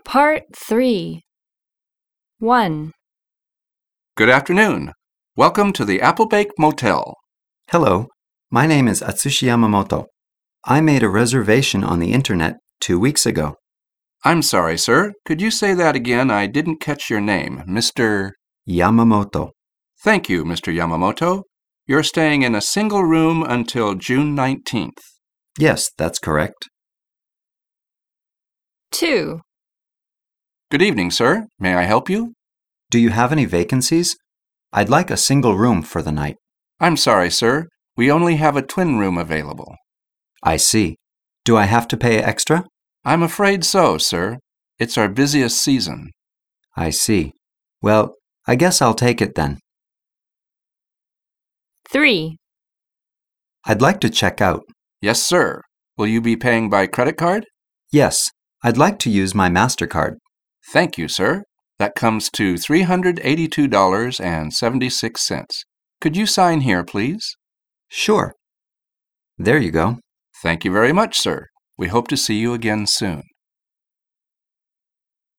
Part 3. 1. Good afternoon. Welcome to the Applebake Motel. Hello, my name is Atsushi Yamamoto. I made a reservation on the internet 2 weeks ago. I'm sorry, sir. Could you say that again? I didn't catch your name. Mr. Yamamoto. Thank you, Mr. Yamamoto. You're staying in a single room until June 19th. Yes, that's correct. 2. Good evening, sir. May I help you? Do you have any vacancies? I'd like a single room for the night. I'm sorry, sir. We only have a twin room available. I see. Do I have to pay extra? I'm afraid so, sir. It's our busiest season. I see. Well, I guess I'll take it then. 3. I'd like to check out. Yes, sir. Will you be paying by credit card? Yes, I'd like to use my MasterCard. Thank you, sir. That comes to $382.76. Could you sign here, please? Sure. There you go. Thank you very much, sir. We hope to see you again soon.